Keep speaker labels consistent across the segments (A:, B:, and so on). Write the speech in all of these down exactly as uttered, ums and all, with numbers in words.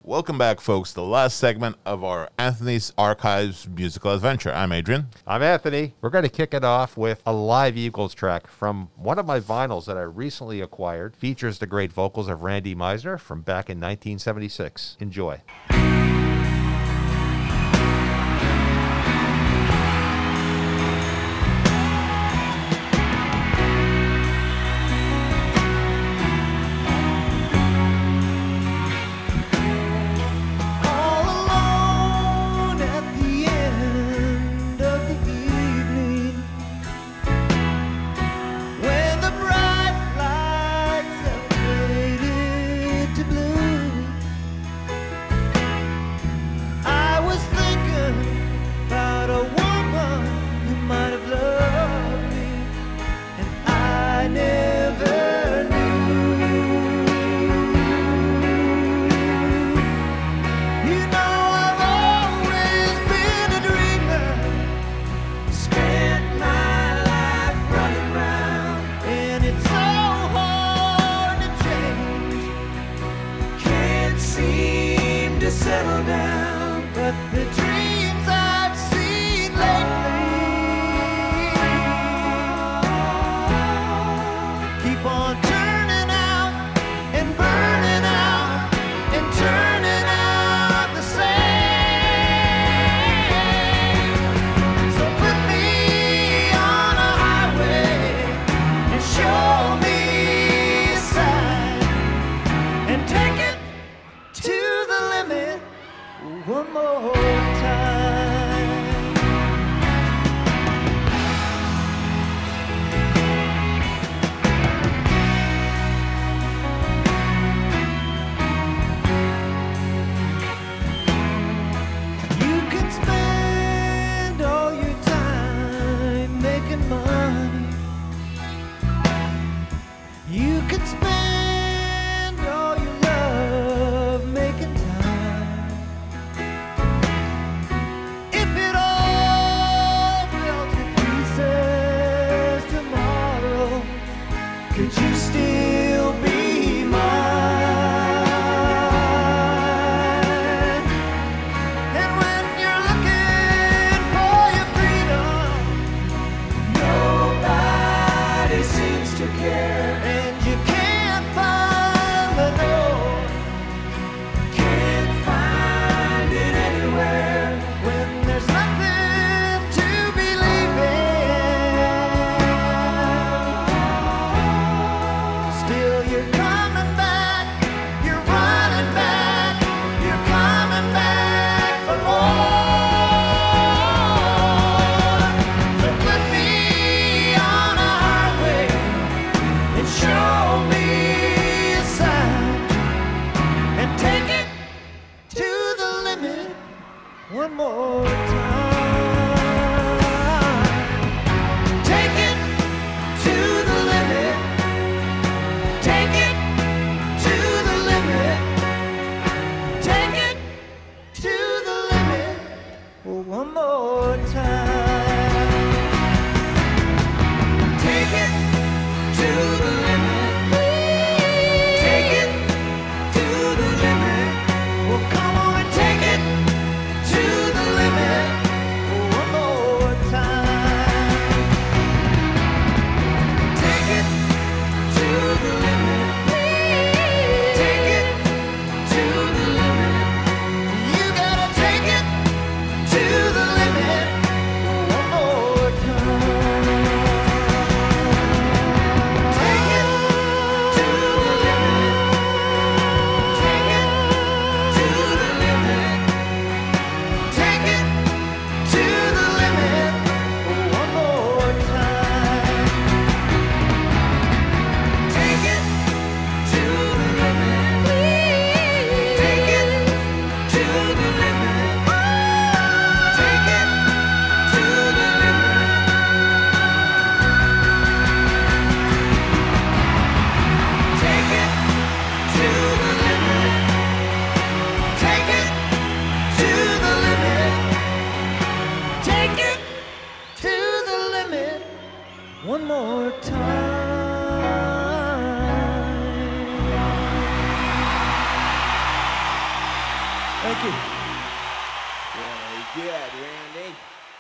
A: Welcome back, folks, to the last segment of our Anthony's Archives musical adventure. I'm Adrian.
B: I'm Anthony. We're going to kick it off with a live Eagles track from one of my vinyls that I recently acquired. Features the great vocals of Randy Meisner from back in nineteen seventy-six. Enjoy.
C: Settle down, but the dreams I've seen lately keep on turning out and burning out and turning out the same. So put me on a highway and show me a sign and take it to the limit one more time. You can spend all your time making money. You can spend all your love making time.
D: Very good, Randy.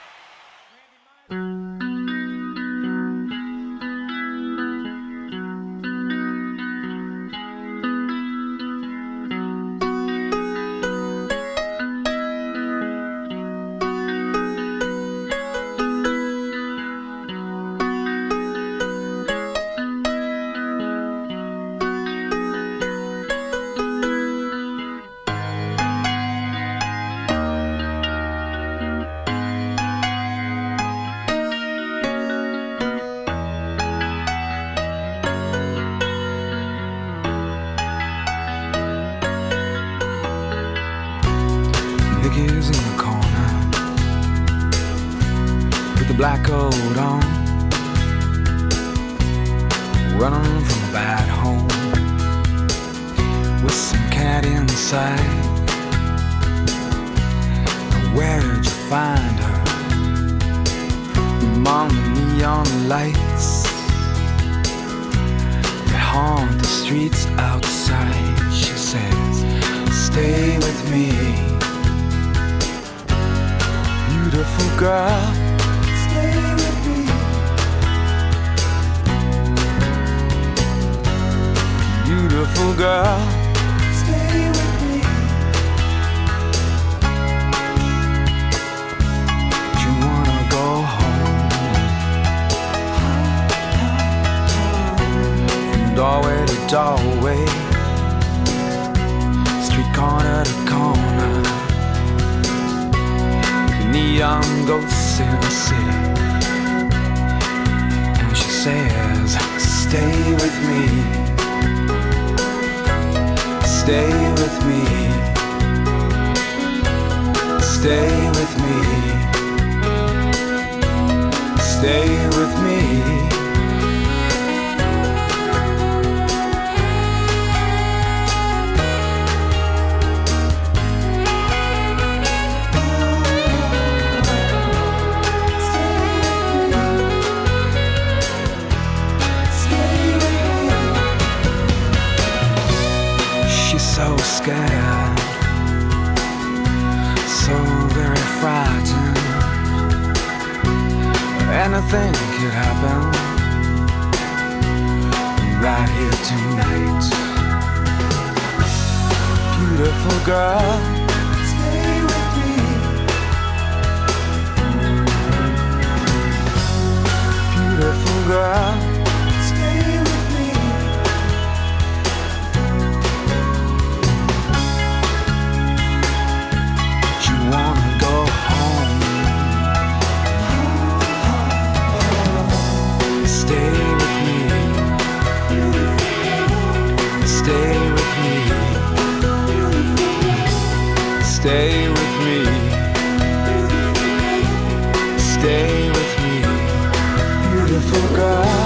E: Nicky's in the corner with the black coat on, running from a bad home with some cat inside. Where'd you find her? Among the neon lights that haunt the streets outside. She says, stay with me, beautiful girl, stay with me. Beautiful girl, stay with me. Do you wanna go home? From doorway to doorway, street corner to corner, neon ghosts in the city. And she says, stay with me, stay with me, stay with me, stay with me. So scared, so very frightened. Anything could happen right here tonight. Beautiful girl, stay with me. Beautiful girl, stay with me. Wanna go home? Stay with me, stay with me, stay with me, stay with me, beautiful girl.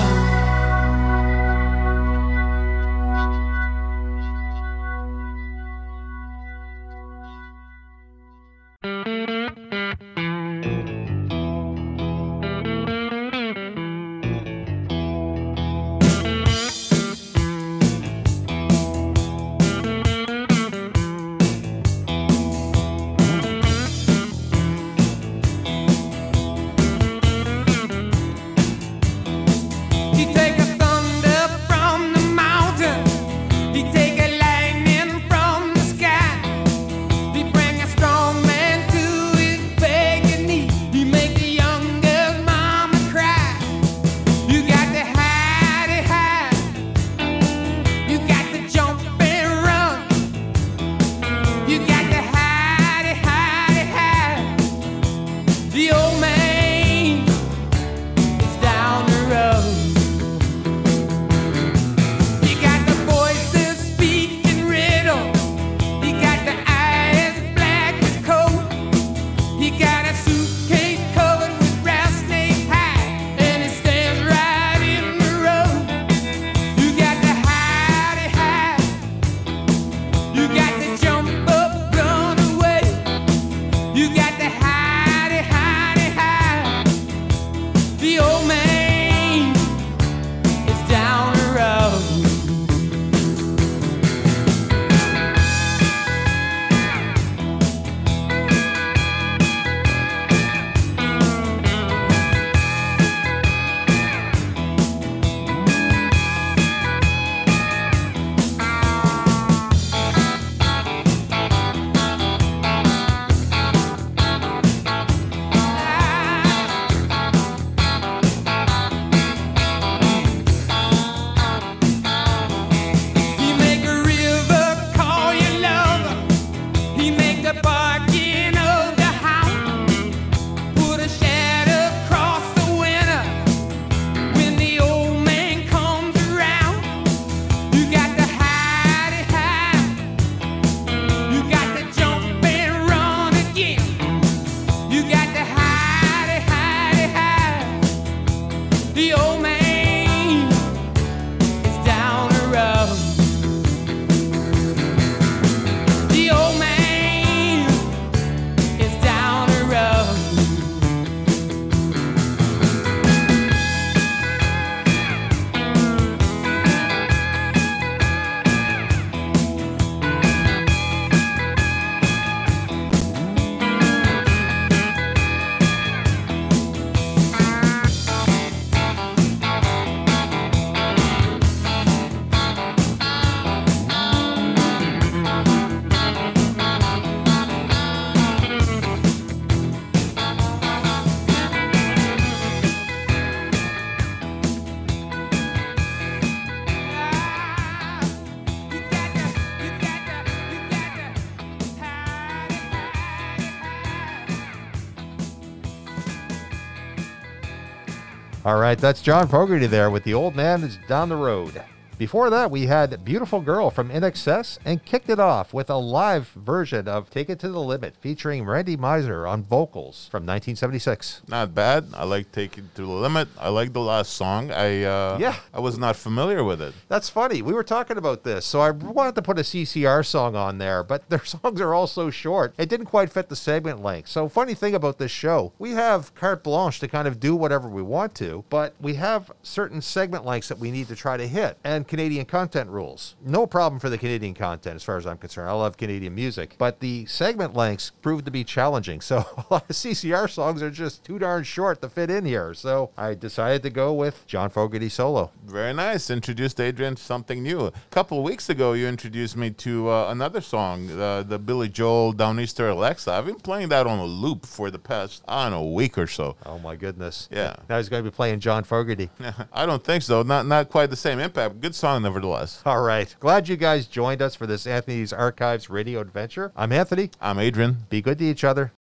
B: All right, that's John Fogerty there with The Old Man Is Down the Road. Before that, we had Beautiful Girl from I N X S and kicked it off with a live version of Take It to the Limit featuring Randy Meisner on vocals from nineteen seventy-six.
A: Not bad. I like Take It to the Limit. I like the last song. I uh,
B: Yeah.
A: I was not familiar with it.
B: That's funny. We were talking about this, so I wanted to put a C C R song on there, but their songs are all so short. It didn't quite fit the segment length. So funny thing about this show, we have carte blanche to kind of do whatever we want to, but we have certain segment lengths that we need to try to hit, and Canadian content rules. No problem for the Canadian content as far as I'm concerned. I love Canadian music, but the segment lengths proved to be challenging. So a lot of C C R songs are just too darn short to fit in here. So I decided to go with John Fogerty solo.
A: Very nice. Introduced Adrian to something new. A couple of weeks ago, you introduced me to uh, another song, uh, the Billy Joel Downeaster Alexa. I've been playing that on a loop for the past, I don't know, a week or so.
B: Oh my goodness.
A: Yeah.
B: Now he's going to be playing John Fogerty.
A: I don't think so. Not not quite the same impact. Good song, nevertheless.
B: All right. Glad you guys joined us for this Anthony's Archives radio adventure. I'm Anthony.
A: I'm Adrian.
B: Be good to each other.